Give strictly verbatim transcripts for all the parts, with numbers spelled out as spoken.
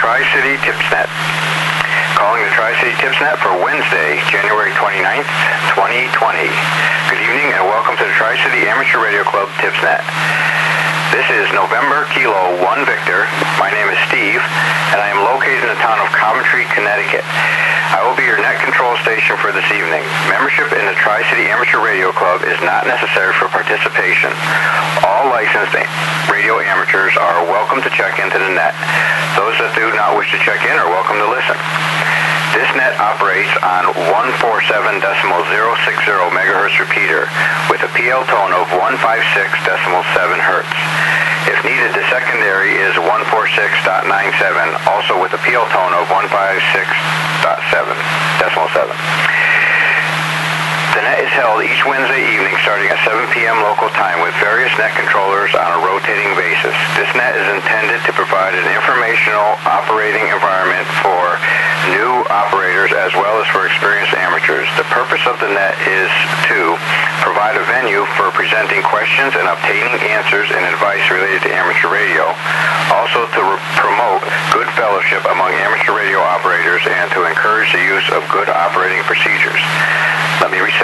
Tri-City TipsNet. Calling the Tri-City TipsNet for Wednesday, January twenty-ninth, twenty twenty. Good evening and welcome to the Tri-City Amateur Radio Club TipsNet. This is November Kilo one Victor. My name is Steve, and I am located in the town of Coventry, Connecticut. I will be your net control station for this evening. Membership in the Tri-City Amateur Radio Club is not necessary for participation. All licensed radio amateurs are welcome to check into the net. Those that do not wish to check in are welcome to listen. This net operates on one forty-seven point zero six zero megahertz repeater with a P L tone of one fifty-six point seven hertz. If needed, the secondary is one forty-six point nine seven, also with a P L tone of one fifty-six point seven. The net is held each Wednesday evening starting at seven p.m. local time with various net controllers on a rotating basis. This net is intended to provide an informational operating environment for new operators as well as for experienced amateurs. The purpose of the net is to provide a venue for presenting questions and obtaining answers and advice related to amateur radio. Also to re- promote good fellowship among amateur radio operators and to encourage the use of good operating procedures. Let me reset.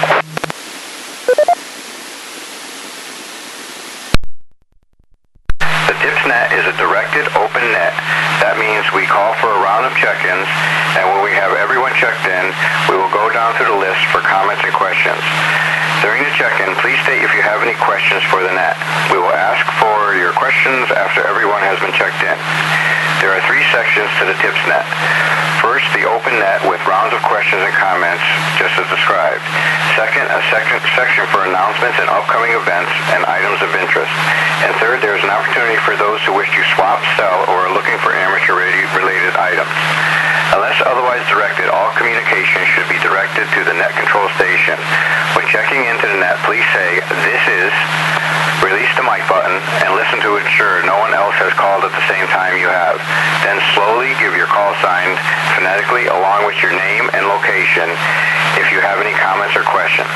The TipsNet is a directed open net. That means we call for a round of check-ins, and when we have everyone checked in, we will go down through the list for comments and questions. During the check-in, please state if you have any questions for the net. We will ask for your questions after everyone has been checked in. There are three sections to the TipsNet. First, the open net with rounds of questions and comments, just as described. Second, a second section for announcements and upcoming events and items of interest. And third, there is an opportunity for those who wish to swap, sell, or are looking for amateur radio-related items. Unless otherwise directed, all communication should be directed to the net control station. When checking into the net, please say, "This is," release the mic button, and listen to ensure no one else has called at the same time you have. Then slowly give your call sign phonetically along with your name and location if you have any comments or questions.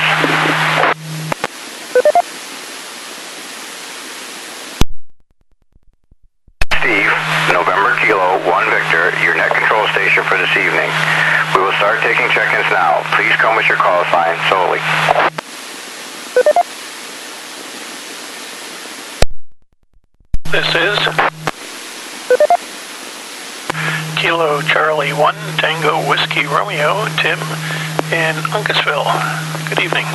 Steve, November Kilo one Victor, your net control station for this evening. We will start taking check-ins now. Please come with your call sign solely. This is Kilo Charlie one Tango Whiskey Romeo, Tim in Uncasville. Good evening.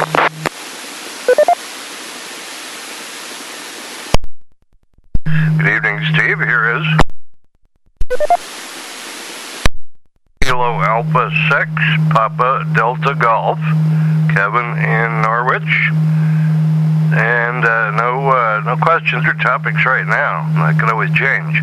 Good evening, Steve. Here is Kilo Alpha six Papa Delta Golf, Kevin in Norwich. And uh, no uh, no questions or topics right now. That could always change.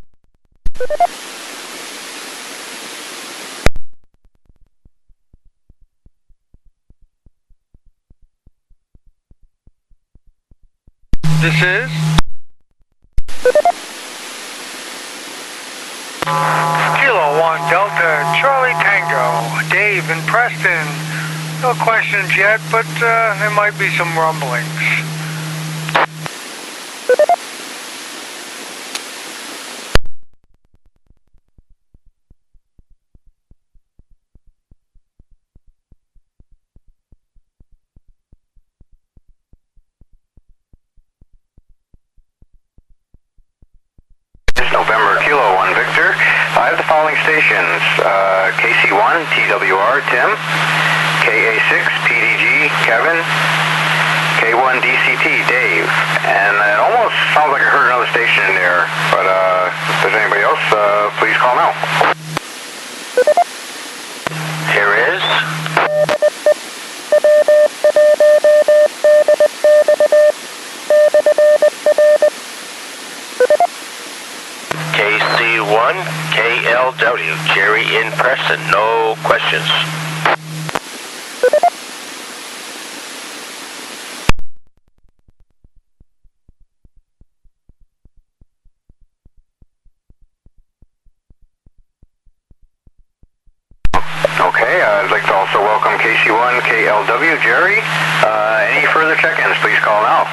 This is Kilo one Delta Charlie Tango, Dave in Preston. No questions yet, but uh, there might be some rumblings. November Kilo one Victor. I have the following stations: uh, K C one T W R Tim, K A six P D G Kevin, K one D C T Dave, and it almost sounds like I heard another station in there, but uh, if there's anybody else, uh, please call now. Here is K C one K L W, Jerry in Preston. No questions. Okay, uh, I'd like to also welcome K C one K L W, Jerry. Uh, any further check-ins, please call now.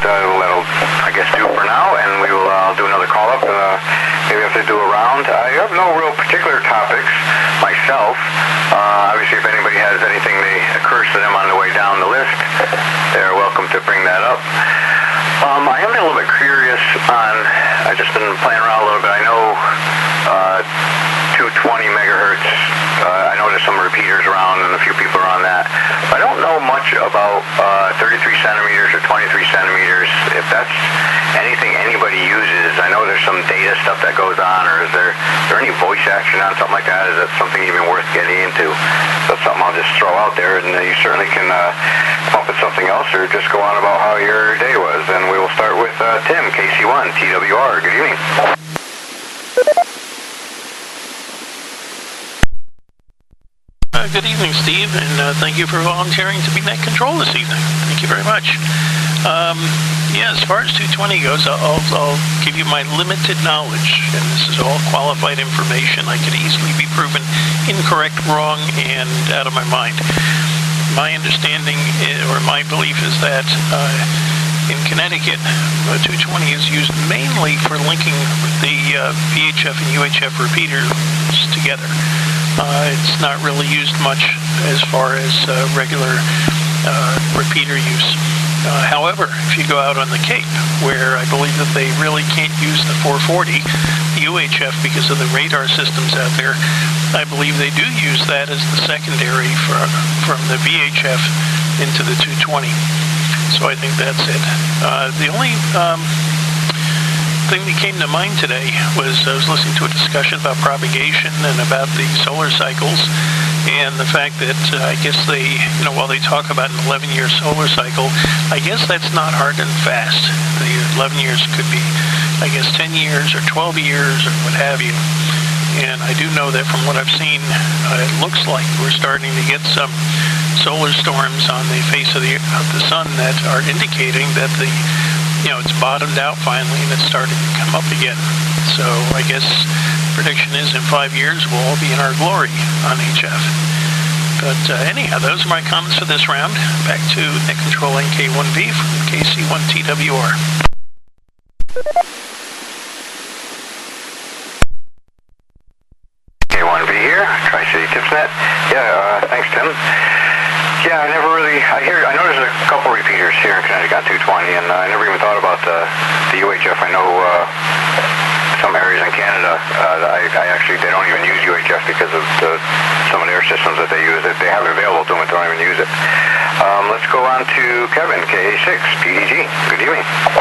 uh, that'll, I guess, do for now, and we will uh, do another call-up. Uh, maybe have to do a round. I have no real particular topics myself. Uh, obviously, if anybody has anything that occurs to them on the way down the list, they're welcome to bring that up. Um, I am a little bit curious on, I've just been playing around a little bit. I know uh, two twenty megahertz, uh, I know there's some repeaters around and a few people are on that. But I don't know much about uh, thirty-three centimeters or twenty-three centimeters, if that's anything anybody uses. I know there's some data stuff that goes on, or is there, is there any voice action on something like that? Is that something even worth getting into? So that's something I'll just throw out there, and uh, you certainly can uh, come up with something else or just go on about how your day was. And we will start with uh, Tim, K C one, T W R. Good evening. Uh, good evening, Steve, and uh, thank you for volunteering to be net control this evening. Thank you very much. Um, yeah, as far as two twenty goes, I'll, I'll give you my limited knowledge, and this is all qualified information. I could easily be proven incorrect, wrong, and out of my mind. My understanding is, or my belief is that uh, in Connecticut, uh, two twenty is used mainly for linking the uh, V H F and U H F repeaters together. Uh, it's not really used much as far as uh, regular uh, repeater use. Uh, however, if you go out on the Cape, where I believe that they really can't use the four forty, the U H F, because of the radar systems out there, I believe they do use that as the secondary for, from the V H F into the two twenty. So I think that's it. Uh, the only um, thing that came to mind today was I was listening to a discussion about propagation and about the solar cycles, and the fact that uh, I guess they, you know, while they talk about an eleven-year solar cycle, I guess that's not hard and fast. The eleven years could be, I guess, ten years or twelve years or what have you. And I do know that from what I've seen, uh, it looks like we're starting to get some solar storms on the face of the, of the sun that are indicating that the, you know, it's bottomed out finally and it's starting to come up again. So I guess prediction is in five years we'll all be in our glory on H F. But uh, anyhow, those are my comments for this round. Back to Net Control N K one V from K C one T W R. K one V here, Tri-City TipsNet. Yeah, uh, thanks, Tim. Yeah, I never really, I hear, I know there's a couple repeaters here in Connecticut on two twenty, and uh, I never even thought about the, the U H F. I know uh, some areas in Canada, uh, I, I actually, they don't even use U H F because of the, some of their systems that they use. That they have available to them, but they don't even use it. Um, let's go on to Kevin, K A six, P D G. Good evening.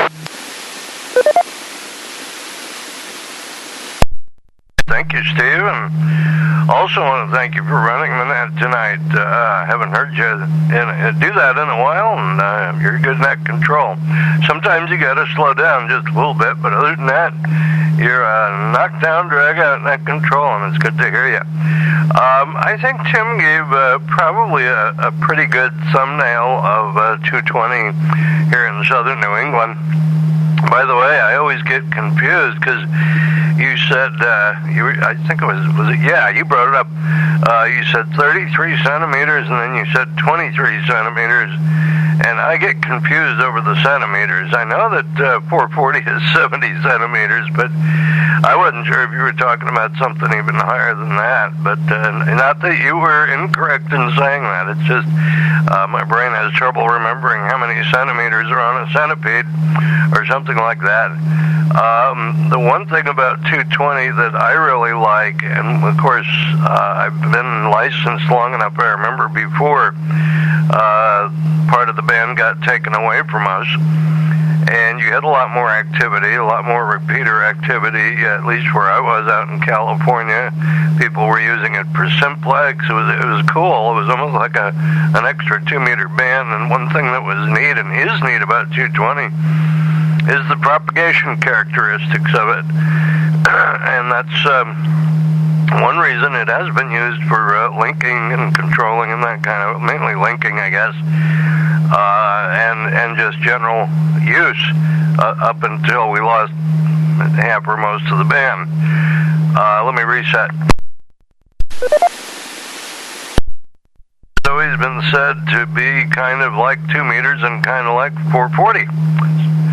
Thank you, Steve, and also want to thank you for running the net tonight. Uh, I haven't heard you in, uh, do that in a while, and uh, you're good net control. Sometimes you got to slow down just a little bit, but other than that, you're uh, knocked down, drag out net control, and it's good to hear you. Um, I think Tim gave uh, probably a, a pretty good thumbnail of uh, two twenty here in southern New England. By the way, I always get confused because you said, uh, you were, I think it was, was it, yeah, you brought it up. Uh, you said thirty-three centimeters, and then you said twenty-three centimeters, and I get confused over the centimeters. I know that uh, four forty is seventy centimeters, but I wasn't sure if you were talking about something even higher than that. But uh, not that you were incorrect in saying that. It's just uh, my brain has trouble remembering how many centimeters are on a centipede or something like that. Um, the one thing about two twenty that I really like, and of course uh, I've been licensed long enough, I remember before uh, part of the band got taken away from us, and you had a lot more activity, a lot more repeater activity, at least where I was out in California. People were using it for simplex. It was, it was cool. It was almost like a an extra two meter band, and one thing that was neat and is neat about two twenty is the propagation characteristics of it. And that's um, one reason it has been used for uh, linking and controlling and that kind of, mainly linking, I guess, uh, and, and just general use uh, up until we lost half or most of the band. Uh, let me reset. So he's been said to be kind of like two meters and kind of like four forty.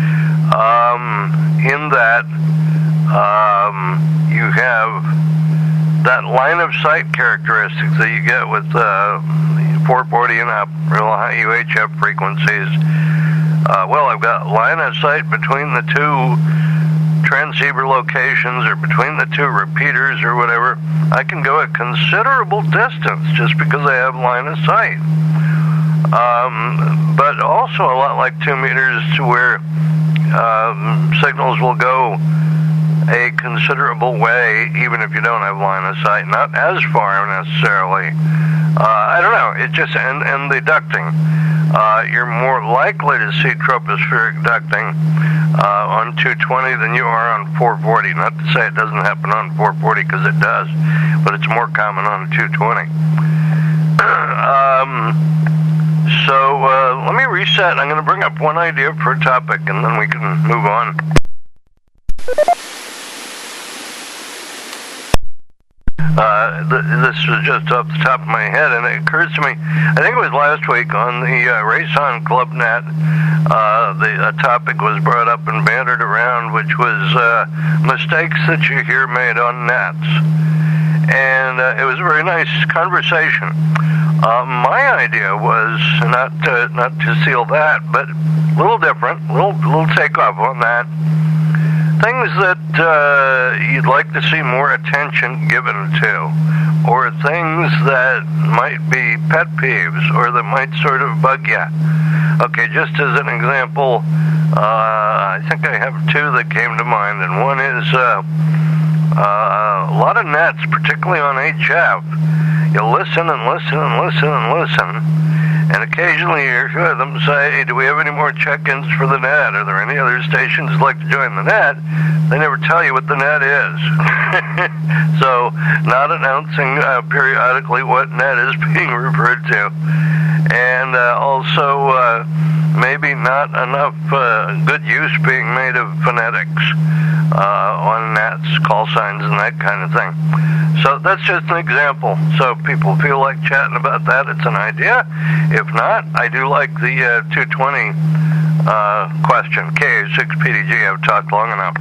Um, in that um, you have that line of sight characteristics that you get with uh, four forty and up, real high U H F frequencies. Uh, well, I've got line of sight between the two transceiver locations or between the two repeaters or whatever. I can go a considerable distance just because I have line of sight. Um, but also a lot like two meters to where um, signals will go a considerable way even if you don't have line of sight. Not as far necessarily. Uh, I don't know. It just, and, and the ducting. Uh, you're more likely to see tropospheric ducting uh, on two twenty than you are on four forty. Not to say it doesn't happen on four forty, because it does, but it's more common on two twenty. um, so uh, let me reset. I'm going to bring up one idea per topic, and then we can move on. Uh, th- this was just off the top of my head, and it occurs to me, I think it was last week on the uh, Race on Club Net, uh, the uh, topic was brought up and bantered around, which was uh, mistakes that you hear made on nets. And uh, it was a very nice conversation. Uh, my idea was not to, not to seal that, but a little different, a little, little takeoff on that. Things that uh, you'd like to see more attention given to, or things that might be pet peeves, or that might sort of bug you. Okay, just as an example, uh, I think I have two that came to mind, and one is uh, uh, a lot of nets, particularly on H F. You listen and listen and listen and listen, and occasionally you hear them say, hey, do we have any more check-ins for the net? Are there any other stations who'd like to join the net? They never tell you what the net is. So, not announcing uh, periodically what net is being referred to. And uh, also, uh, maybe not enough uh, good use being made of phonetics uh, on nets, call signs, and that kind of thing. So that's just an example. So if people feel like chatting about that, it's an idea. If not, I do like the uh, two twenty uh, question. K A six P D G, I've talked long enough.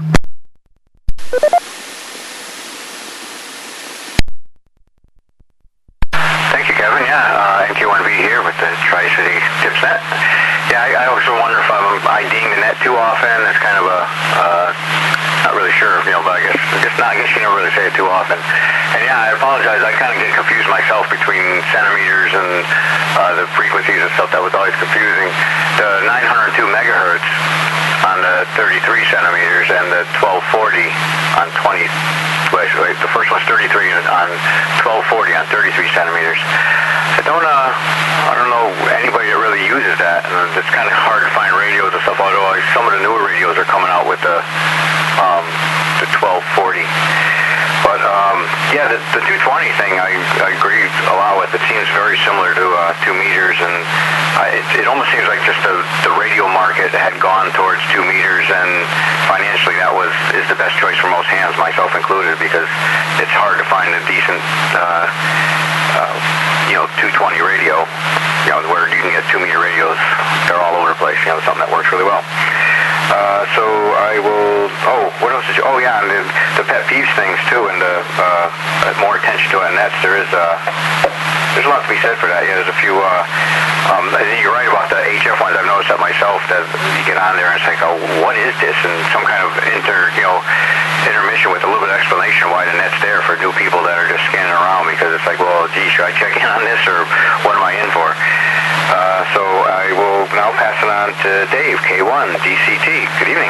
Thank you, Kevin. Yeah, uh, M Q one V here with the Tri-City TipsNet. Yeah, I, I also wonder if I'm IDing the net too often. It's kind of a, uh, not really sure, you know, but I guess, I guess not. I guess you never really say it too often. And yeah, I apologize. I kind of get confused myself between centimeters and uh, the frequencies and stuff. That was always confusing. The nine hundred two megahertz on the thirty-three centimeters and the twelve forty on twenty. Wait, wait, the first one's thirty-three on twelve forty on thirty-three centimeters. I don't, uh, I don't know anybody that really uses that, and it's kind of hard to find radios and stuff. Although I, some of the newer radios are coming out with the um, the twelve forty. But um, yeah, the, the two twenty thing, I, I agree a lot with. It seems very similar to uh, two meters, and uh, it, it almost seems like just the, the radio market had gone towards two meters, and financially that was is the best choice for most hands, myself included, because it's hard to find a decent, uh, uh, you know, two twenty radio, you know, where you can get two meter radios. They're all over the place. You know, something that works really well. Uh, so I will, oh, what else did you, oh yeah, and the, the pet peeves things too, and the, uh, more attention to it, and that's, there is, uh, there's a lot to be said for that. Yeah, there's a few, uh, um, I think you're right about the H F ones. I've noticed that myself, that you get on there and it's like, oh, what is this? And some kind of inter, you know, intermission with a little bit of explanation why the net's there for new people that are just scanning around, because it's like, well, gee, should I check in on this, or what am I in for? Uh, so I will now pass it on to Dave, K one, D C T. Good evening.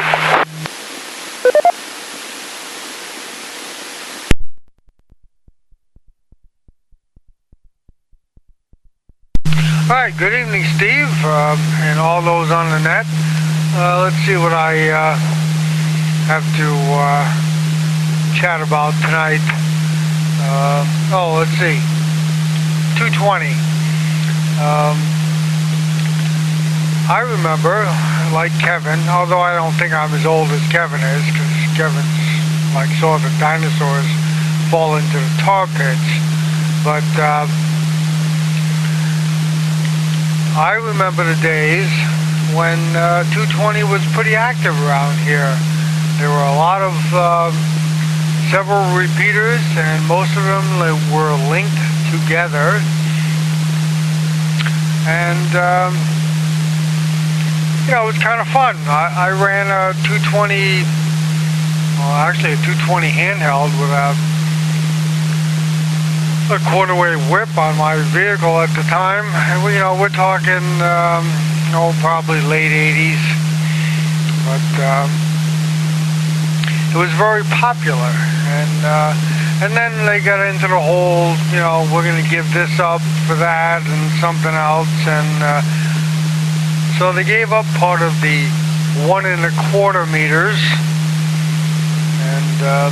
All right, good evening, Steve, uh, and all those on the net. Uh, let's see what I uh, have to uh, chat about tonight. Uh, oh, let's see. two twenty. Um, I remember, like Kevin, although I don't think I'm as old as Kevin is, because Kevin's like saw the dinosaurs fall into the tar pits, but uh, I remember the days when uh, two twenty was pretty active around here. There were a lot of uh, several repeaters, and most of them were linked together. And um, you know, it was kind of fun. I, I ran a two twenty, well, actually a two twenty handheld with a, a quarter wave whip on my vehicle at the time. And we, you know, we're talking, um, oh, probably late eighties, but um, it was very popular. And uh, and then they got into the whole, you know, we're going to give this up for that and something else, and uh, so they gave up part of the one and a quarter meters, and uh,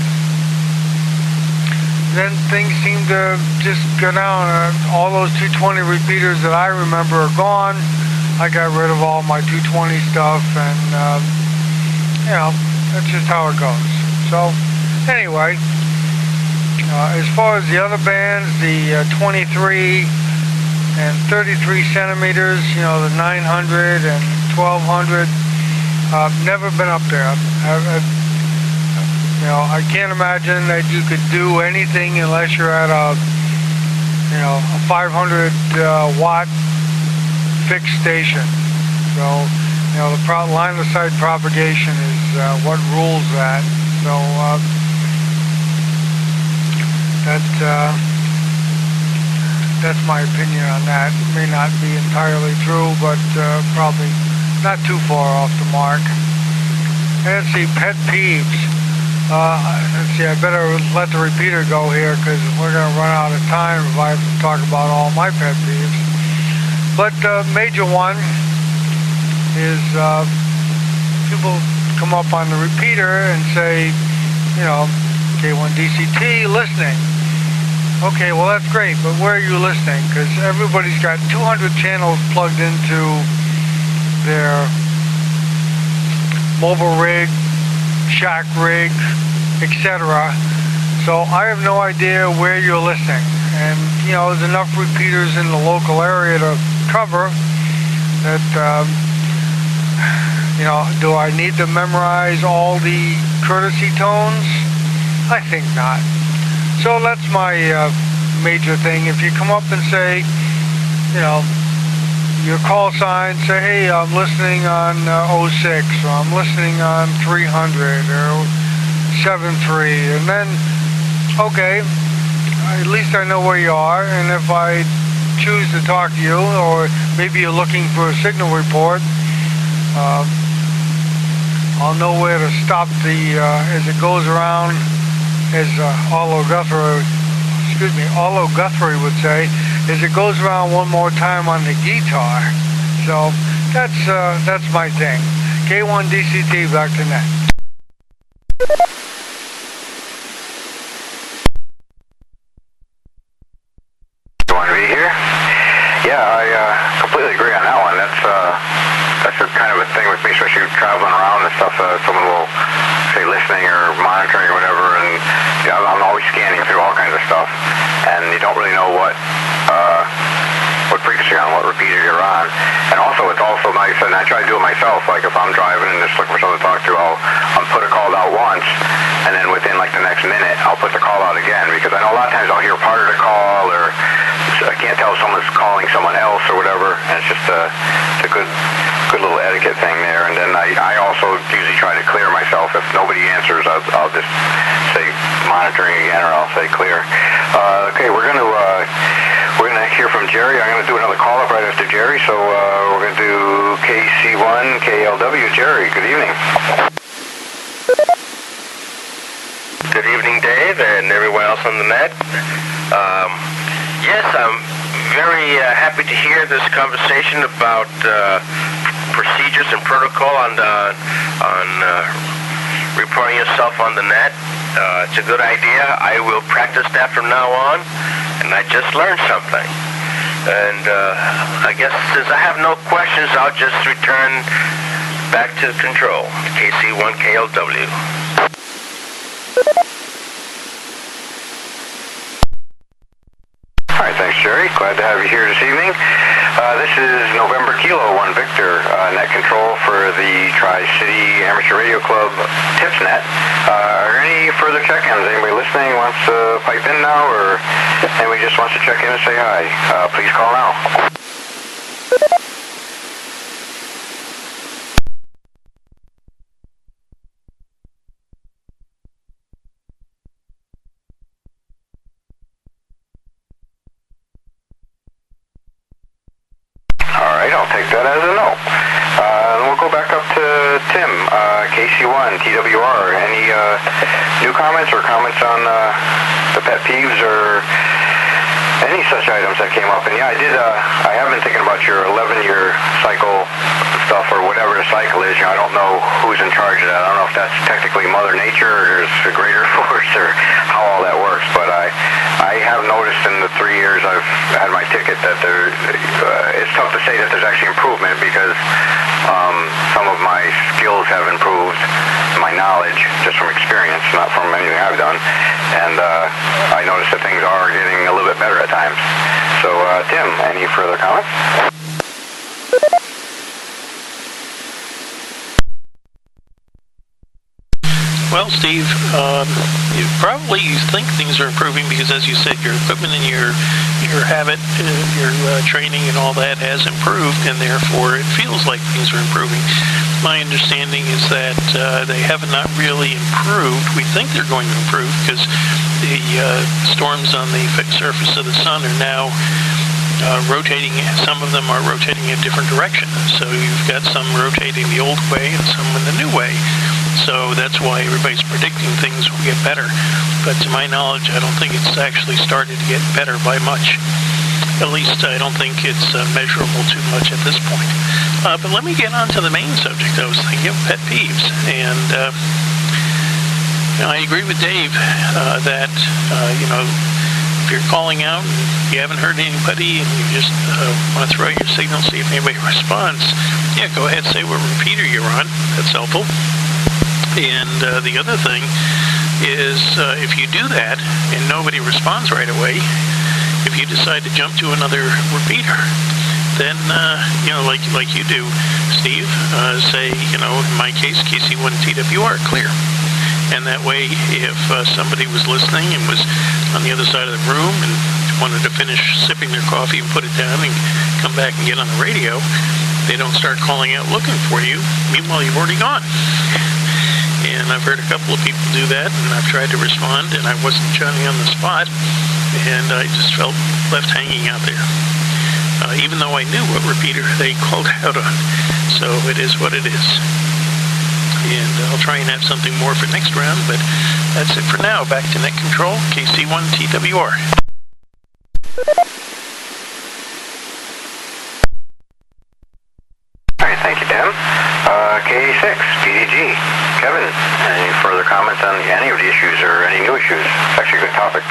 then things seemed to just go down. Uh, all those two twenty repeaters that I remember are gone. I got rid of all my two twenty stuff, and uh, you know, that's just how it goes. So anyway, uh, as far as the other bands, the uh, twenty-three and thirty-three centimeters, you know, the nine hundred and twelve hundred, uh, never been up there. I, I, you know, I can't imagine that you could do anything unless you're at a, you know, a five hundred uh, watt fixed station. So, you know, the pro line of sight propagation is uh, what rules that. So, uh, that, uh, that's my opinion on that. It may not be entirely true, but uh, probably not too far off the mark. And let's see, pet peeves. Uh, let's see, I better let the repeater go here because we're going to run out of time if I have to talk about all my pet peeves. But uh, major one is uh, people come up on the repeater and say, you know, K one D C T listening. Okay, well that's great, but where are you listening? Because everybody's got two hundred channels plugged into their mobile rig, shack rig, et cetera. So I have no idea where you're listening. And, you know, there's enough repeaters in the local area to cover that, um, you know, do I need to memorize all the courtesy tones? I think not. So that's my uh, major thing. If you come up and say, you know, your call sign, say, hey, I'm listening on uh, oh six, or I'm listening on three hundred, or seven three, and then, okay, at least I know where you are, and if I choose to talk to you, or maybe you're looking for a signal report, uh, I'll know where to stop the, uh, as it goes around, as uh, Arlo Guthrie, excuse me, Arlo Guthrie would say, as it goes around one more time on the guitar. So that's uh, that's my thing. K one D C T, back to net. You want to be here? Yeah, I uh, completely agree on that one. That's uh, that's a kind of a thing with me, especially traveling around and stuff. Uh, someone will say listening or monitoring or whatever, and you know, I'm always scanning through all kinds of stuff, and you don't really know what uh, what frequency you're on, what repeater you're on. And also, it's also nice, and I try to do it myself. Like if I'm driving and just looking for someone to talk to, I'll I'll put a call out once, and then within like the next minute, I'll put the call out again, because I know a lot of times I'll hear part of the call, or I can't tell if someone's calling someone else or whatever, and it's just a, it's a good good little etiquette thing there. And then I, I also usually try to clear myself. If nobody answers, I'll, I'll just say monitoring again, or I'll say clear. Uh, okay, we're going to uh, we're going to hear from Jerry. I'm going to do another call up right after Jerry, so uh, we're going to do K C one K L W. Jerry, good evening. Good evening, Dave, and everyone else on the net. Um, yes, I'm very uh, happy to hear this conversation about uh, procedures and protocol on the, on uh, reporting yourself on the net. Uh, it's a good idea. I will practice that from now on, and I just learned something. And uh, I guess since I have no questions, I'll just return back to control, K C one K L W. All right, thanks, Jerry. Glad to have you here this evening. Uh, this is November Kilo one Victor, uh, net control for the Tri-City Amateur Radio Club TipsNet. Uh, are there any further check-ins? Anybody listening wants to pipe in now, or anybody just wants to check in and say hi? Uh, please call now. That as a no. Uh, we'll go back up to Tim, uh, K C one, T W R. Any uh, new comments or comments on uh, the pet peeves or any such items that came up? And yeah, I did, uh, I have been thinking about your eleven-year cycle stuff or whatever the cycle is. You know, I don't know who's in charge of that. I don't know if that's technically Mother Nature or there's a greater force or how all that works. But I, I have noticed in the three years I've had my ticket that there, uh, it's tough to say that there's actually improvement because um, some of my skills have improved, my knowledge, just from experience, not from anything I've done. And uh, I noticed that things are getting a little bit better at times. So, uh, Tim, any further comments? Well, Steve, um, you probably you think things are improving because, as you said, your equipment and your your habit, uh, your uh, training and all that has improved, and therefore it feels like things are improving. My understanding is that uh, they have not really improved. We think they're going to improve because the uh, storms on the fixed surface of the sun are now uh, rotating. Some of them are rotating in a different direction. So you've got some rotating the old way and some in the new way. So that's why everybody's predicting things will get better. But to my knowledge, I don't think it's actually started to get better by much. At least I don't think it's uh, measurable too much at this point. Uh, but let me get on to the main subject. I was thinking of pet peeves. And uh, you know, I agree with Dave uh, that, uh, you know, if you're calling out and you haven't heard anybody and you just uh, want to throw out your signal, see if anybody responds, yeah, go ahead and say what repeater you're on. That's helpful. And uh, the other thing is uh, if you do that and nobody responds right away, if you decide to jump to another repeater, then, uh, you know, like like you do, Steve, uh, say, you know, in my case, K C one T W R, clear. And that way, if uh, somebody was listening and was on the other side of the room and wanted to finish sipping their coffee and put it down and come back and get on the radio, they don't start calling out looking for you. Meanwhile, you've already gone. And I've heard a couple of people do that, and I've tried to respond, and I wasn't Johnny on the spot, and I just felt left hanging out there, uh, even though I knew what repeater they called out on. So it is what it is. And I'll try and have something more for next round, but that's it for now. Back to Net Control, K C one T W R. All right, thank you, Tim. Uh, K six, P D G. Kevin, any further comments on any of the issues or any new issues? It's actually a good topic.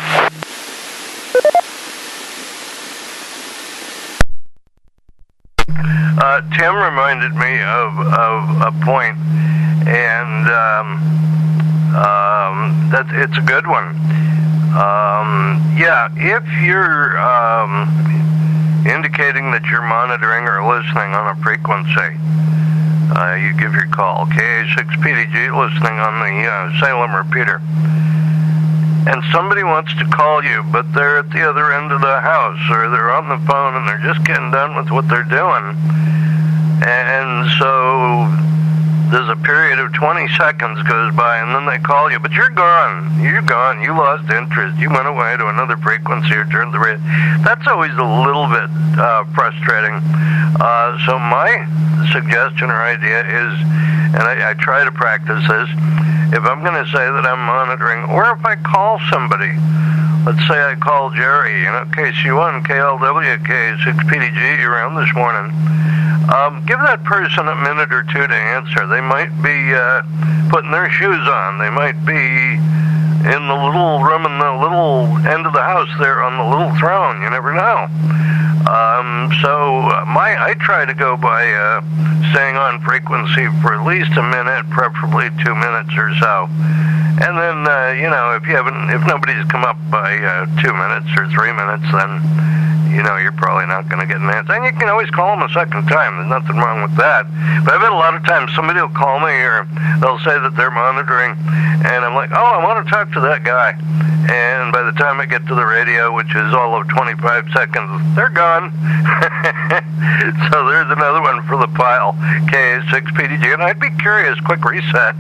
Uh, Tim reminded me of, of a point, and um, um, that it's a good one. Um, yeah, if you're um, indicating that you're monitoring or listening on a frequency, Uh, you give your call, K A six P D G, listening on the uh, Salem repeater. And somebody wants to call you, but they're at the other end of the house, or they're on the phone and they're just getting done with what they're doing. And so there's a period of twenty seconds goes by, and then they call you, but you're gone. You're gone. You lost interest. You went away to another frequency or turned the radio. That's always a little bit uh, frustrating. Uh, so my suggestion or idea is, and I, I try to practice this, if I'm going to say that I'm monitoring, or if I call somebody, let's say I call Jerry, you know, K C one, K L W, K six P D G around this morning, um, give that person a minute or two to answer. They might be uh, putting their shoes on. They might be in the little room in the little end of the house there on the little throne. You never know. Um, so my I try to go by uh, staying on frequency for at least a minute, preferably two minutes or so. And then, uh, you know, if you haven't, if nobody's come up by uh, two minutes or three minutes, then, you know, you're probably not going to get an answer. And you can always call them a second time. There's nothing wrong with that. But I've had a lot of times somebody will call me or they'll say that they're monitoring, and I'm like, oh, I want to talk to that guy. And by the time I get to the radio, which is all of twenty-five seconds, they're gone. So there's another one for the pile, K A six P D G. And I'd be curious, quick reset.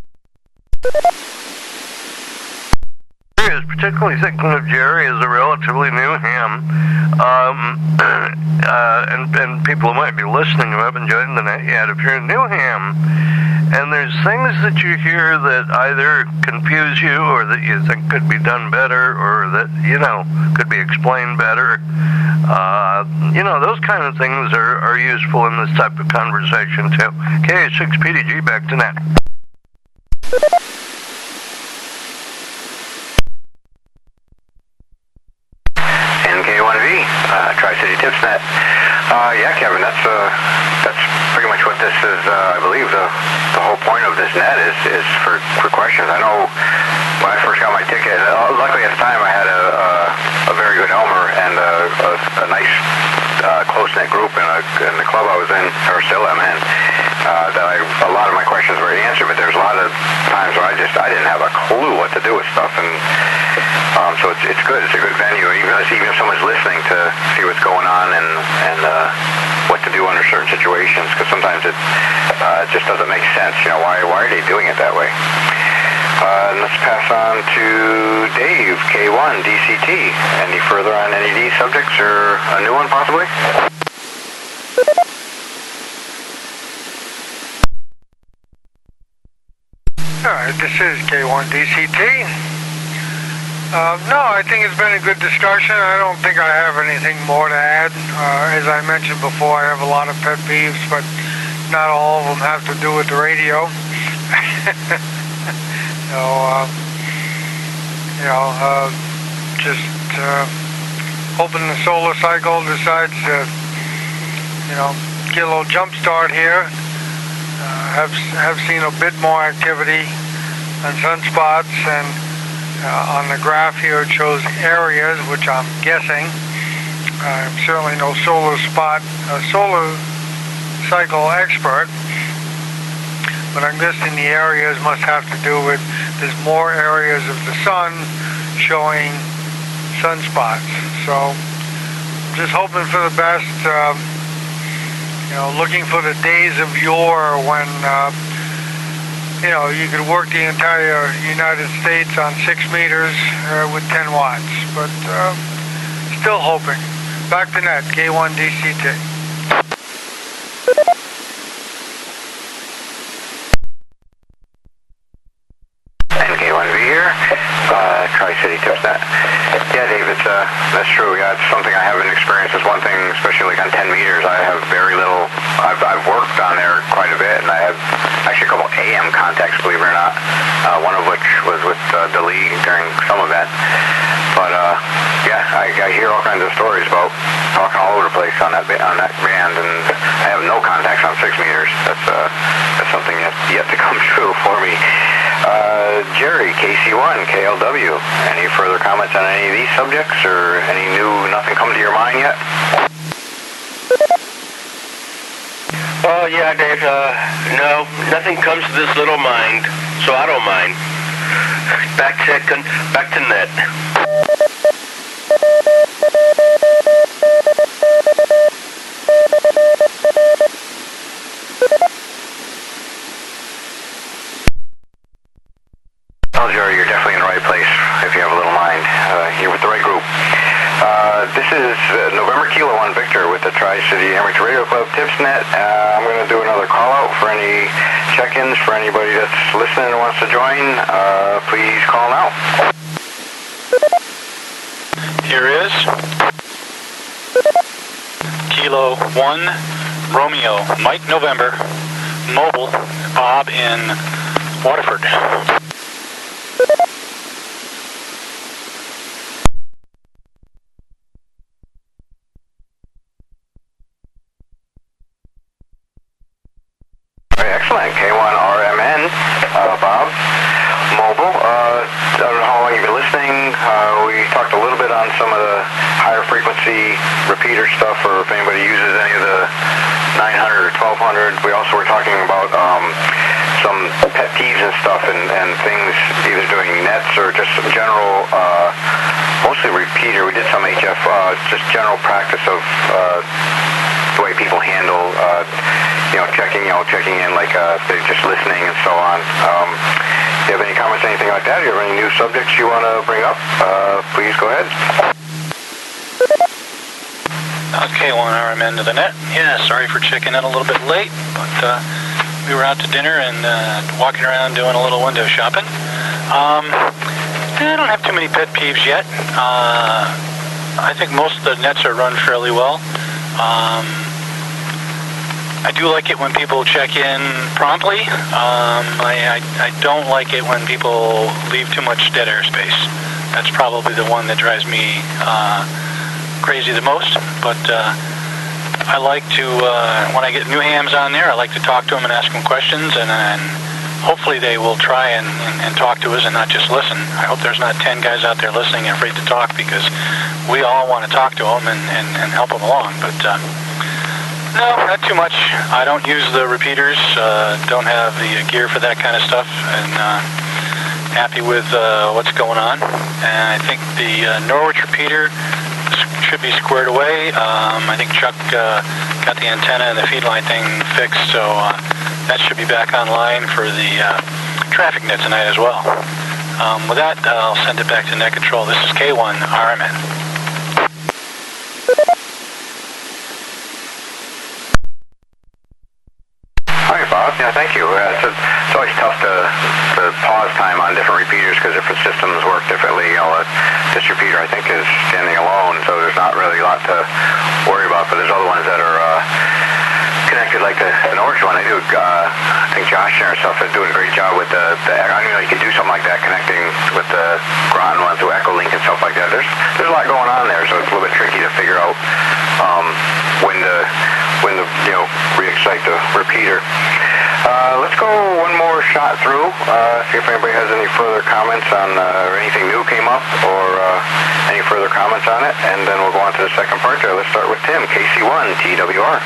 Particularly thinking of Jerry as a relatively new ham, um, uh, and, and people who might be listening who haven't joined the net yet, if you're a new ham, and there's things that you hear that either confuse you or that you think could be done better or that, you know, could be explained better, uh, you know, those kind of things are, are useful in this type of conversation too. K A six P D G, back to net. Tri-City TipsNet. Uh, yeah, Kevin, that's uh, that's pretty much what this is. Uh, I believe the the whole point of this net is is for for questions. I know when I first got my ticket, uh, luckily at the time I had a a, a very good Elmer and a, a, a nice uh, close knit group in, a, in the club I was in, or still am in. Uh, that I a lot of my questions were answered, but there's a lot of times where I just I didn't have a clue what to do with stuff, and um, so it's it's good. It's a good venue, even if even if someone's listening to see what's going on and and uh, what to do under certain situations, because sometimes it uh, it just doesn't make sense. You know, why why are they doing it that way? Uh, and let's pass on to Dave, K one D C T. Any further on any of these subjects, or a new one possibly? All right, this is K one D C T. Uh, no, I think it's been a good discussion. I don't think I have anything more to add. Uh, as I mentioned before, I have a lot of pet peeves, but not all of them have to do with the radio. so, uh, you know, uh, just uh, hoping the solar cycle decides to, you know, get a little jump start here. Uh, have have seen a bit more activity on sunspots, and uh, on the graph here it shows areas, which I'm guessing. I'm certainly no solar spot, uh, solar cycle expert, but I'm guessing the areas must have to do with there's more areas of the sun showing sunspots. So I'm just hoping for the best. Uh, You know, looking for the days of yore when, uh, you know, you could work the entire United States on six meters uh, with ten watts. But uh, still hoping. Back to net, K one D C T. And K one V here, uh, Tri-City TipsNet. Yeah, Dave, it's, uh, that's true. Yeah, it's something I haven't experienced. It's one thing, especially like on ten meters, I have very little. I've, I've worked on there quite a bit, and I have actually a couple A M contacts, believe it or not, uh, one of which was with uh, the league during some event. But, uh, yeah, I, I hear all kinds of stories about talking all over the place on that on that band, and I have no contacts on six meters. That's, uh, that's something yet, yet to come true for me. Uh, Jerry, K C one, K L W. Any further comments on any of these subjects, or any new, nothing come to your mind yet? Well, yeah, Dave, uh, no, nothing comes to this little mind, so I don't mind. Back to, back to net. Well, Jerry, you're definitely in the right place if you have a little mind. Uh, you're with the right group. Uh, this is uh, November Kilo one Victor with the Tri-City Amateur Radio Club TipsNet. Uh, I'm going to do another call out for any check-ins for anybody that's listening and wants to join. Uh, please call now. Here is Kilo one Romeo Mike November Mobile Bob in Waterford. C repeater stuff, or if anybody uses any of the nine hundred or twelve hundred. We also were talking about um, some pet peeves and stuff, and, and things either doing nets or just some general, uh, mostly repeater. We did some H F, uh, just general practice of uh, the way people handle, uh, you know, checking, you know, checking in, like uh, they're just listening and so on. Um, if you have any comments, anything like that, or you have any new subjects you want to bring up, uh, please go ahead. Okay, one R M N to the net. Yeah, sorry for checking in a little bit late, but uh, we were out to dinner and uh, walking around doing a little window shopping. Um, I don't have too many pet peeves yet. Uh, I think most of the nets are run fairly well. Um, I do like it when people check in promptly. Um, I, I, I don't like it when people leave too much dead airspace. That's probably the one that drives me uh, crazy the most. But uh, I like to, uh, when I get new hams on there, I like to talk to them and ask them questions, and, and hopefully they will try and, and, and talk to us and not just listen. I hope there's not ten guys out there listening and afraid to talk, because we all want to talk to them and, and, and help them along. But uh, no, not too much. I don't use the repeaters, uh, don't have the gear for that kind of stuff, and uh, happy with uh, what's going on. And I think the uh, Norwich repeater should be squared away. Um, I think Chuck uh, got the antenna and the feed line thing fixed, so uh, that should be back online for the uh, traffic net tonight as well. Um, with that, uh, I'll send it back to net control. This is K one R M N. Hi, Bob. Yeah, thank you. Uh, it's, a, it's always tough to, to pause time on different repeaters because different systems work differently. You know, uh, this repeater, I think, is standing alone, so there's not really a lot to worry about. But there's other ones that are uh, connected, like the, the Norwich one. They do. Uh, I think Josh and stuff is doing a great job with the. the I mean, you can do something like that, connecting with the Groton one through Echolink and stuff like that. There's there's a lot going on there, so it's a little bit tricky to figure out um, when to when to you know re-excite the repeater. Uh, let's go one more shot through, uh, see if anybody has any further comments on, uh, or anything new came up, or uh, any further comments on it, and then we'll go on to the second part there. Let's start with Tim, K C one T W R.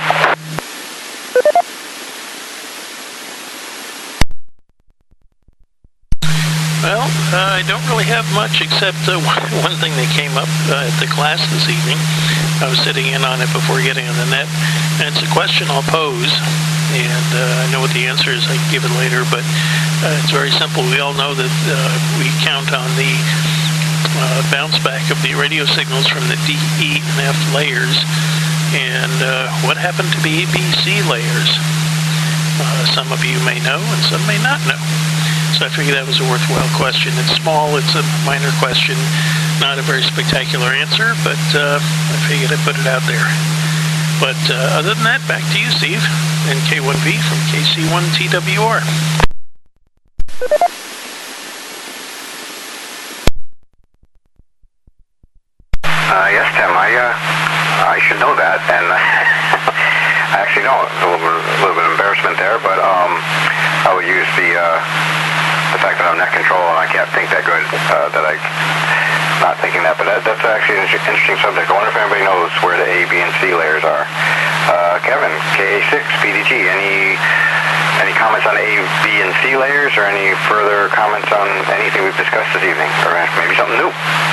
Well, uh, I don't really have much except uh, one thing that came up uh, at the class this evening. I was sitting in on it before getting on the net, and it's a question I'll pose, and uh, I know what the answer is. I can give it later, but uh, it's very simple. We all know that uh, we count on the uh, bounce back of the radio signals from the D, E, and F layers, and uh, what happened to the A B C layers? Uh, some of you may know, and some may not know. So I figured that was a worthwhile question. It's small, it's a minor question, not a very spectacular answer, but uh, I figured I'd put it out there. But uh, other than that, back to you, Steve, and K one B from K C one T W R. Uh, yes, Tim, I, uh, I should know that, and I actually don't. It's a little bit, a little bit of embarrassment there, but um, I would use the, uh, the fact that I'm net control and I can't think that good, uh, that I, not thinking that, but that, that's actually an interesting subject. I wonder if anybody knows where the A, B, and C layers are. Uh, Kevin, K A six, P D G, any, any comments on A, B, and C layers, or any further comments on anything we've discussed this evening, or maybe something new?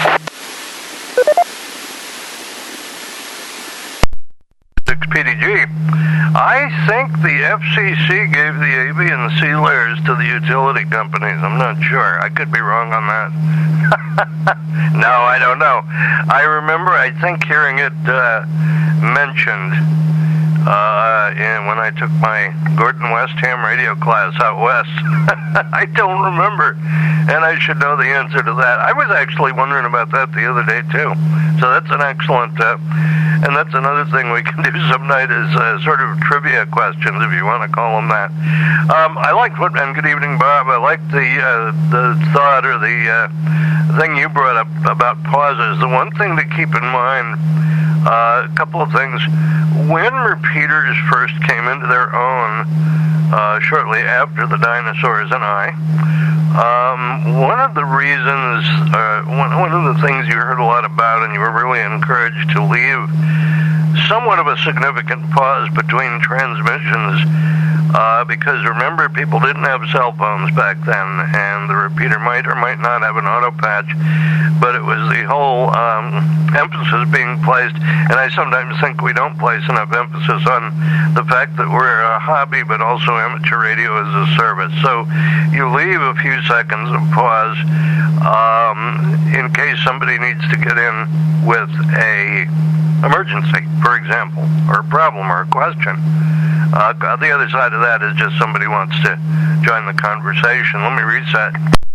P D G. I think the F C C gave the A, B, and C layers to the utility companies. I'm not sure. I could be wrong on that. No, I don't know. I remember, I think, hearing it uh, mentioned uh, in, when I took my Gordon West ham radio class out west. I don't remember, and I should know the answer to that. I was actually wondering about that the other day, too. So that's an excellent... Uh, And that's another thing we can do some night is uh, sort of trivia questions, if you want to call them that. Um, I liked what, and good evening, Bob. I liked the uh, the thought or the uh, thing you brought up about pauses. The one thing to keep in mind, uh, a couple of things. When repeaters first came into their own, uh, shortly after the dinosaurs and I, Um, one of the reasons, uh, one, one of the things you heard a lot about, and you were really encouraged to leave somewhat of a significant pause between transmissions, uh, because remember, people didn't have cell phones back then, and the repeater might or might not have an auto patch, but it was the whole um, emphasis being placed, and I sometimes think we don't place enough emphasis on the fact that we're a hobby, but also amateur radio as a service. So you leave a few seconds of pause um, in case somebody needs to get in with a emergency, for example, or a problem or a question. Uh, the other side of that is just somebody wants to join the conversation. Let me reset.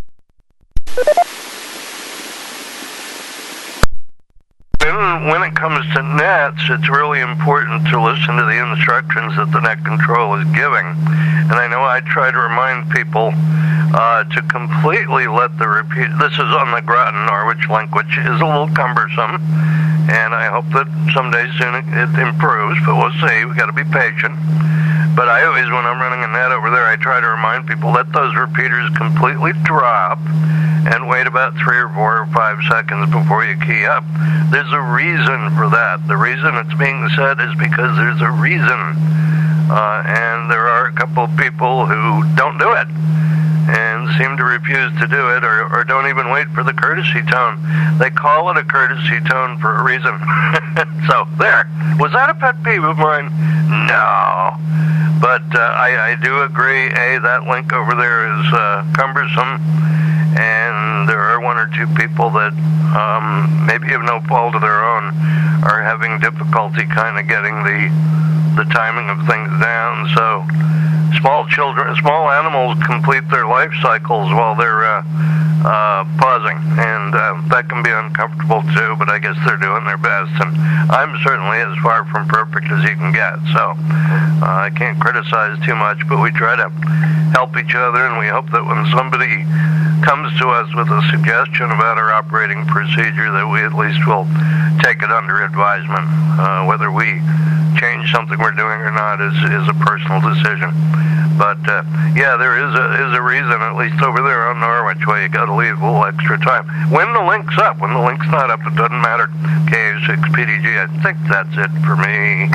When, when it comes to nets, it's really important to listen to the instructions that the net control is giving. And I know I try to remind people uh, to completely let the repeat. This is on the Groton Norwich link, which is a little cumbersome. And I hope that someday soon it, it improves, but we'll see. We've got to be patient. But I always, when I'm running a net over there, I try to remind people, let those repeaters completely drop and wait about three or four or five seconds before you key up. There's a reason for that. The reason it's being said is because there's a reason. Uh, and there are a couple of people who don't do it and seem to refuse to do it, or, or don't even wait for the courtesy tone. They call it a courtesy tone for a reason. So, there. Was that a pet peeve of mine? No. But uh, I, I do agree, A, that link over there is uh, cumbersome, and there are one or two people that, um, maybe of no fault of their own, are having difficulty kind of getting the, the timing of things down. So, small children, small animals complete their life cycles while they're uh, uh, pausing, and uh, that can be uncomfortable too, but I guess they're doing their best, and I'm certainly as far from perfect as you can get, so uh, I can't criticize too much, but we try to help each other, and we hope that when somebody comes to us with a suggestion about our operating procedure, that we at least will take it under advisement. Uh, whether we change something we're doing or not is, is a personal decision. But, uh, yeah, there is a, is a reason, at least over there on Norwich, why you got to leave a little extra time. When the link's up, when the link's not up, it doesn't matter. K A six P D G, I think that's it for me.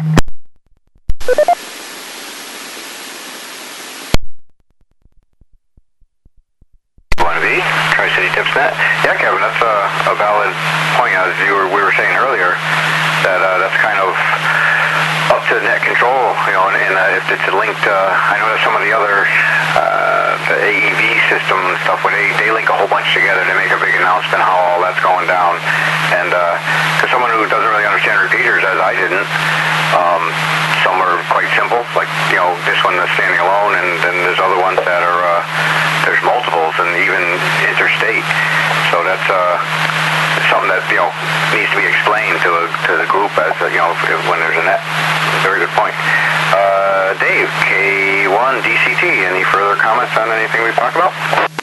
one B, Tri-City Tipsnet. Yeah, Kevin, that's a, a valid point. As you were, we were saying earlier, that uh, that's kind of up to net control, you know, and, and uh, if it's linked, uh, I know that some of the other uh, the A E V system and stuff, where they, they link a whole bunch together to make a big announcement how all that's going down. And uh, to someone who doesn't really understand repeaters, as I didn't, um, some are quite simple, like, you know, this one is standing alone, and then there's other ones that are, uh, there's multiples and even interstate. So that's uh, something that, you know, needs to be explained to, a, to the group as, a, you know, if, when there's a net. Very good point. Uh, Dave, K one D C T, any further comments on anything we've talked about?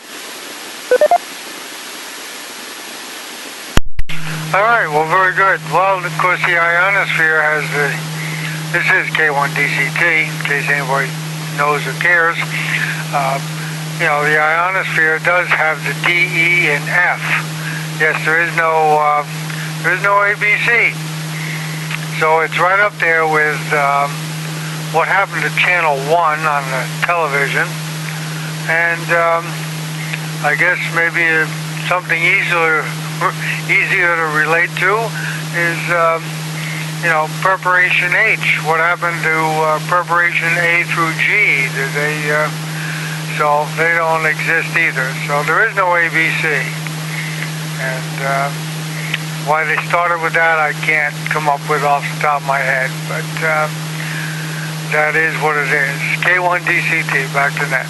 All right, well, very good. Well, of course, the ionosphere has the, this is K one D C T, in case anybody knows or cares. Uh, you know, the ionosphere does have the D, E, and F. Yes, there is no, uh, there is no A B C. So it's right up there with um, what happened to Channel one on the television. And um, I guess maybe something easier, easier to relate to is, um, you know, Preparation H. What happened to uh, Preparation A through G? Did they, uh, so they don't exist either. So there is no A B C. And uh, why they started with that, I can't come up with off the top of my head. But uh, that is what it is. K one D C T, back to net.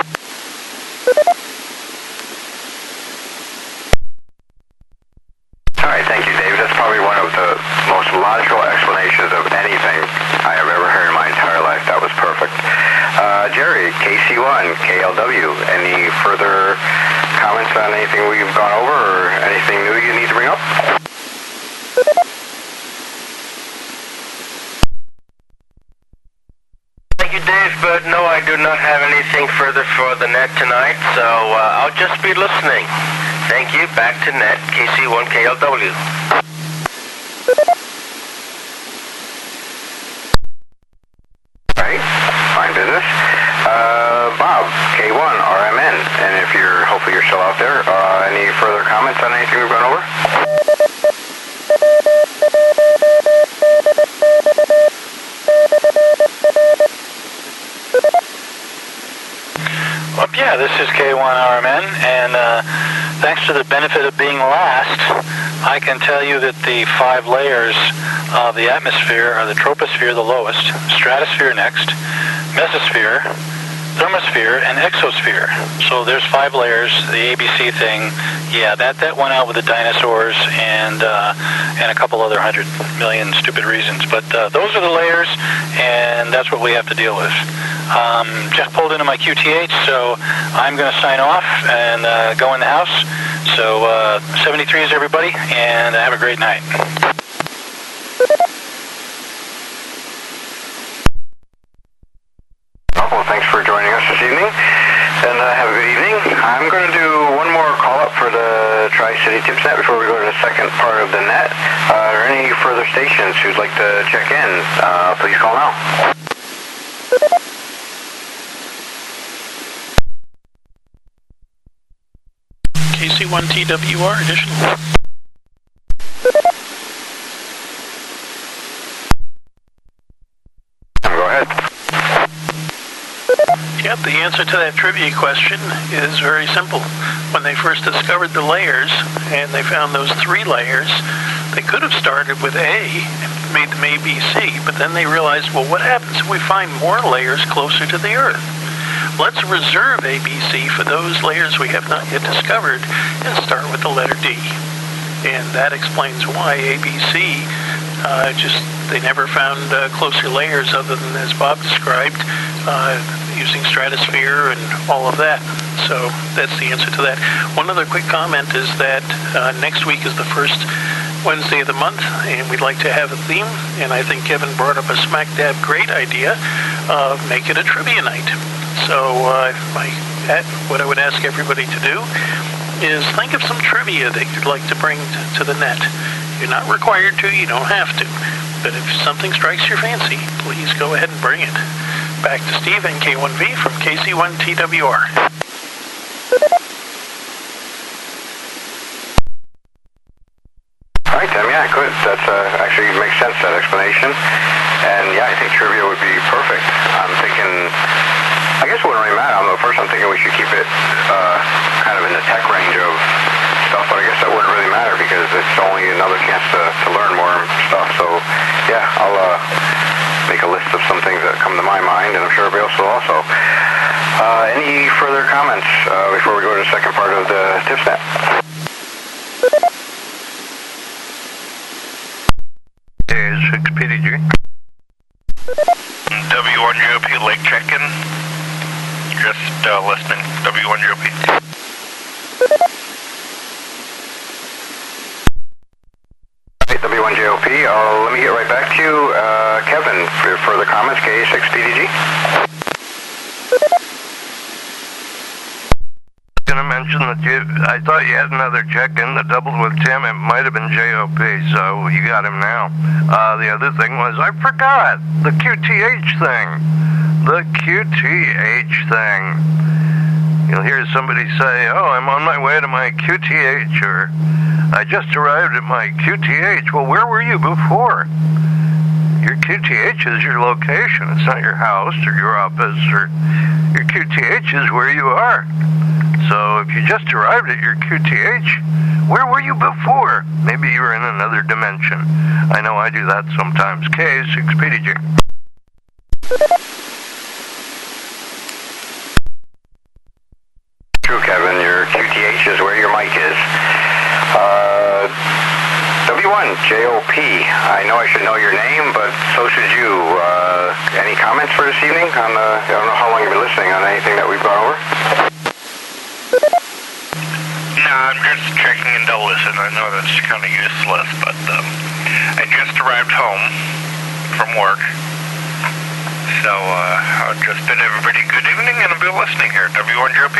All right, thank you, Dave. That's probably one of the most logical explanations of anything I have ever heard in my entire life. That was perfect. Uh, Jerry, K C one, K L W, any further comments on anything we've gone over or anything new you need to bring up? Thank you, Dave, but no, I do not have anything further for the net tonight, so uh, I'll just be listening. Thank you. Back to net, K C one K L W. Right. Fine business. Uh, Bob, K one R M N, and if you're, hopefully you're still out there, uh, any further comments on anything we've gone over? Well, yeah, this is K one R M N, and uh, thanks to the benefit of being last, I can tell you that the five layers of the atmosphere are the troposphere, the lowest, stratosphere next, mesosphere, thermosphere, and exosphere. So there's five layers. The A B C thing, yeah, that, that went out with the dinosaurs and uh, and a couple other hundred million stupid reasons. But uh, those are the layers, and that's what we have to deal with. Um, just pulled into my Q T H, so I'm going to sign off and uh, go in the house. So uh, seventy-threes, everybody, and have a great night. Well, thanks for joining us this evening, and uh, have a good evening. I'm going to do one more call-up for the Tri-City TipsNet before we go to the second part of the net. Uh, are there any further stations who'd like to check in? Uh, please call now. K C one T W R additional. Go ahead. Yep, the answer to that trivia question is very simple. When they first discovered the layers, and they found those three layers, they could have started with A and made them A B C, but then they realized, well, what happens if we find more layers closer to the Earth? Let's reserve A B C for those layers we have not yet discovered and start with the letter D. And that explains why A B C, uh, just, they never found uh, closer layers other than, as Bob described, uh, using stratosphere and all of that. So that's the answer to that. One other quick comment is that uh, next week is the first Wednesday of the month, and we'd like to have a theme, and I think Kevin brought up a smack dab great idea of make it a trivia night. So uh, my, what I would ask everybody to do is think of some trivia that you'd like to bring to the net. You're not required to, you don't have to, but if something strikes your fancy, please go ahead and bring it. Back to Steve and K one V from K C one T W R. All right, Tim, yeah, good. That's uh, actually makes sense, that explanation. And yeah, I think trivia would be perfect. I'm thinking, I guess it wouldn't really matter. I'm, first I'm thinking we should keep it uh, kind of in the tech range of stuff, but I guess that wouldn't really matter because it's only another chance to, to learn more stuff. So yeah, I'll uh, make a list of some things that come to my mind, and I'm sure everybody else will also. Uh, any further comments uh, before we go to the second part of the TipsNet? Is six P D G. W one G O P lake check-in. Just uh, listening. W one G O P. Hey, W one G O P. Uh, let me get right back to you, uh, Kevin, for further comments. K six P D G. Going to mention that you, I thought you had another check-in that doubled with Tim. It might have been J O P, so you got him now. Uh, the other thing was, I forgot, the Q T H thing. The Q T H thing. You'll hear somebody say, oh, I'm on my way to my Q T H, or I just arrived at my Q T H. Well, where were you before? Your Q T H is your location. It's not your house or your office, or your Q T H is where you are. So if you just arrived at your Q T H, where were you before? Maybe you were in another dimension. I know I do that sometimes. K six P D G. True, Kevin. Your Q T H is where your mic is. Uh, W one J O P. I know I should know your name, but so should you. Uh, any comments for this evening? On the, I don't know how long you've been listening on anything that we've gone over. No, I'm just checking in to listen. I know that's kind of useless, but um, I just arrived home from work. So uh, I'll just bid everybody good evening, and I'll be listening here, W one J O P.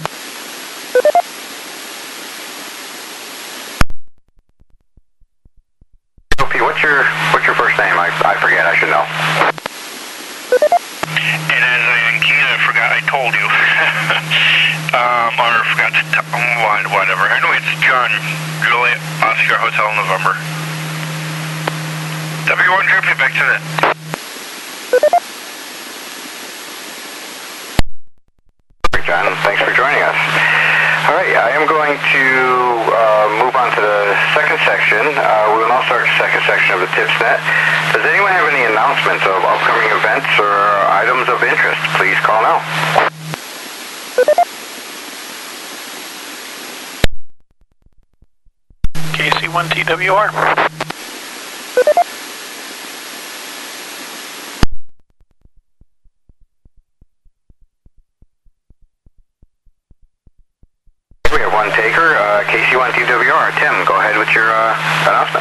What's your what's your first name? I, I forget. I should know. And as I keyed, I forgot I told you. um, or I forgot to tell whatever. Anyway, it's John, Juliet, Oscar Hotel November. W one J P, back to that. John, thanks for joining us. All right, I am going to uh, move on to the second section. Uh, we will now start the second section of the TipsNet. Does anyone have any announcements of upcoming events or items of interest? Please call now. K C one T W R. We have one taker, uh, K C one T W R. Tim, go ahead with your uh, announcement.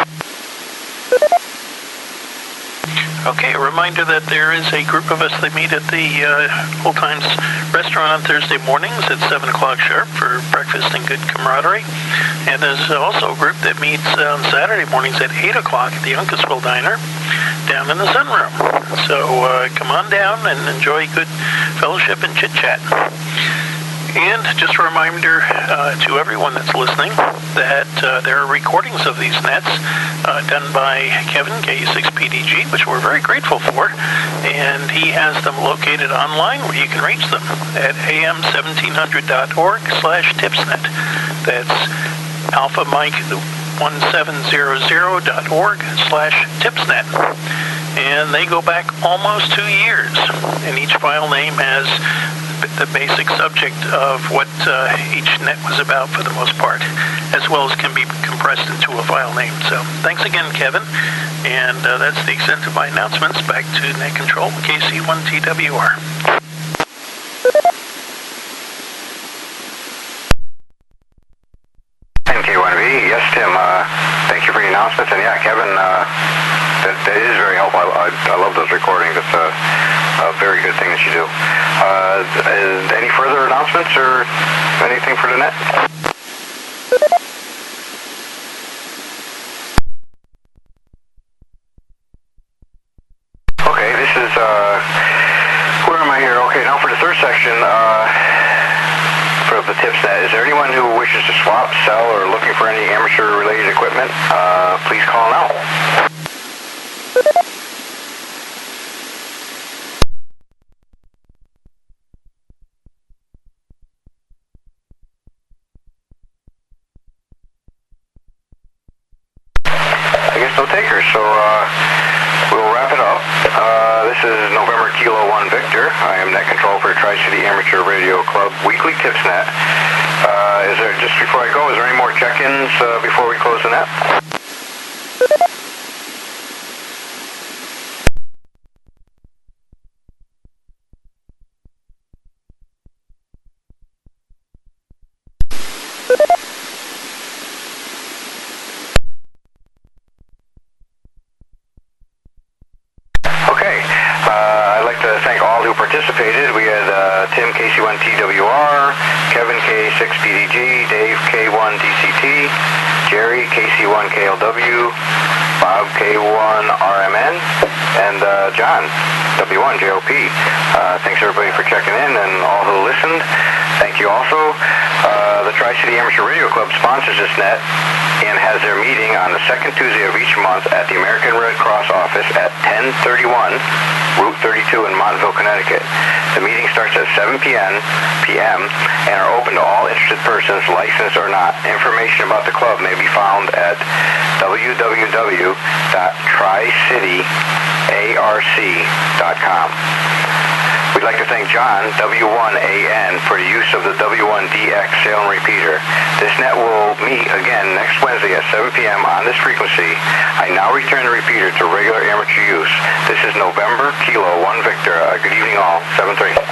Okay, a reminder that there is a group of us that meet at the uh, Old Times Restaurant on Thursday mornings at seven o'clock sharp for breakfast and good camaraderie. And there's also a group that meets on Saturday mornings at eight o'clock at the Uncasville Diner down in the Sunroom. So uh, come on down and enjoy good fellowship and chit-chat. And just a reminder uh, to everyone that's listening that uh, there are recordings of these nets uh, done by Kevin, K six P D G, which we're very grateful for. And he has them located online where you can reach them at A M seventeen hundred dot org slash tipsnet. That's Alpha Mike seventeen hundred dot org slash tipsnet. And they go back almost two years. And each file name has the basic subject of what uh, each net was about for the most part, as well as can be compressed into a file name. So thanks again, Kevin. And uh, that's the extent of my announcements. Back to Net Control, K C one T W R. And K one V, yes, Tim, uh, thank you for your announcements. And yeah, Kevin, uh, that, that is very helpful. I, I, I love those recordings. It's a, a very good thing that you do. Uh, is any further announcements or anything for the net? Okay, this is, uh, where am I here? Okay, now for the third section, uh, for the TipsNet, is there anyone who wishes to swap, sell, or looking for any amateur-related equipment? Uh, please call now. I guess no takers, so uh, we'll wrap it up. Uh, this is November Kilo one Victor. I am Net Control for Tri-City Amateur Radio Club Weekly TipsNet. Uh, is there, just before I go, is there any more check-ins uh, before we close the net? Okay, uh, I'd like to thank all who participated. We had uh, Tim, K C one T W R, Kevin, K six P D G, Dave, K one D C T, Jerry, K C one K L W, Bob, K one R M N, and uh, John, W one J O P. Uh, thanks everybody for checking in and all who listened. Thank you also. Uh, the Tri-City Amateur Radio Club sponsors this net and has their meeting on the second Tuesday of each month at the American Red Cross office at ten thirty-one Route thirty-two in Montville, Connecticut. The meeting starts at seven p m and are open to all interested persons, licensed or not. Information about the club may be found at w w w dot tri city arc dot com. We'd like to thank John, W one A N, for the use of the W one D X Salem repeater. This net will meet again next Wednesday at seven p m on this frequency. I now return the repeater to regular amateur use. This is November Kilo one Victor. Uh, good evening all. seven three.